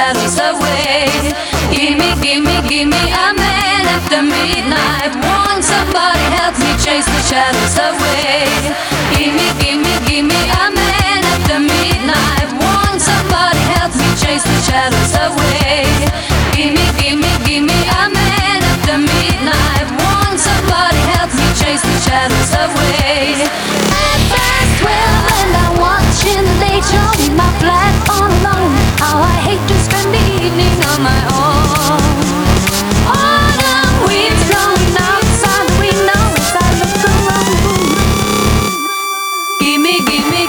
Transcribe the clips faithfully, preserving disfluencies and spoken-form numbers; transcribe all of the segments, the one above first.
shadows away. Gimme, gimme, gimme a man after midnight. Won't somebody help me chase the shadows away? Gimme, gimme, gimme a man after midnight. Won't somebody help me chase the shadows away? Gimme, gimme, gimme a man after midnight. Won't somebody help me chase the shadows away? At past twelve and I'm watching the late show in my flat all alone. How I hate to spend the evening on my own. Autumn winds blowing outside the window as I look around the room. Gimme, gimme,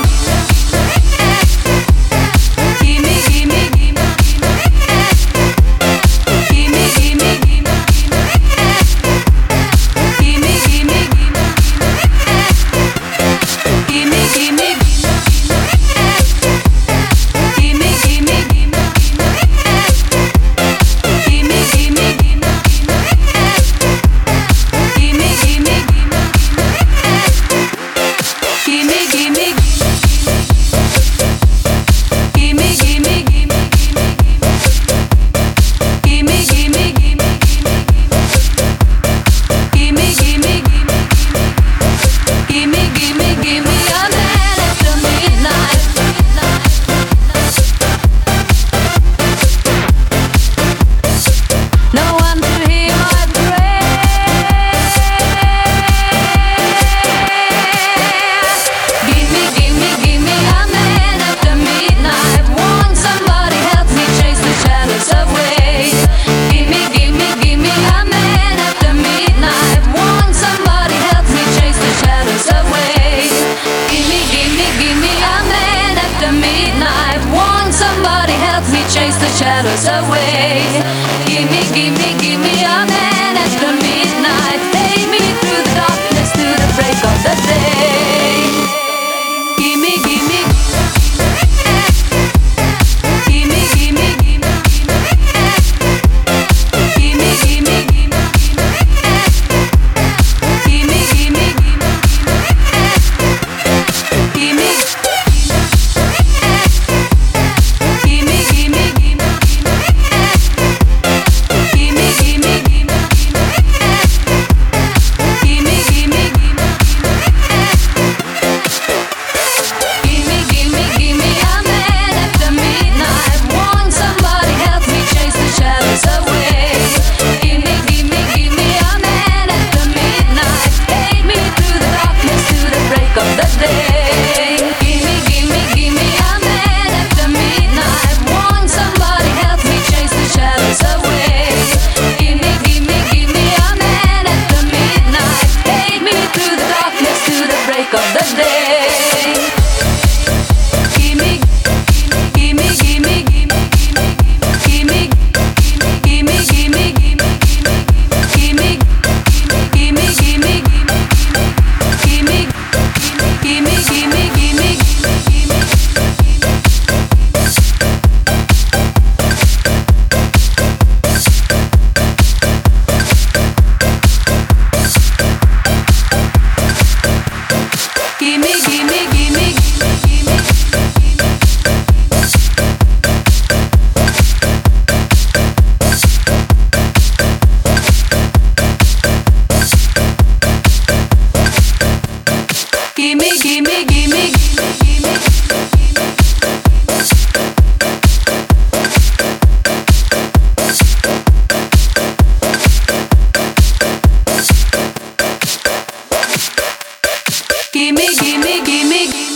gimme, gimme, gimme, gimme, gimme, gimme, gimme, gimme, gimme, gimme, gimme. Chase the shadows away. Gimme, gimme, gimme a man after midnight. Take me through the darkness to the break of the day. Gimme, gimme, gimme, gimme, gimme, gimme, gimme, gimme, gimme, gimme, gimme, gimme. Gimme, gimme, gimme, gimme.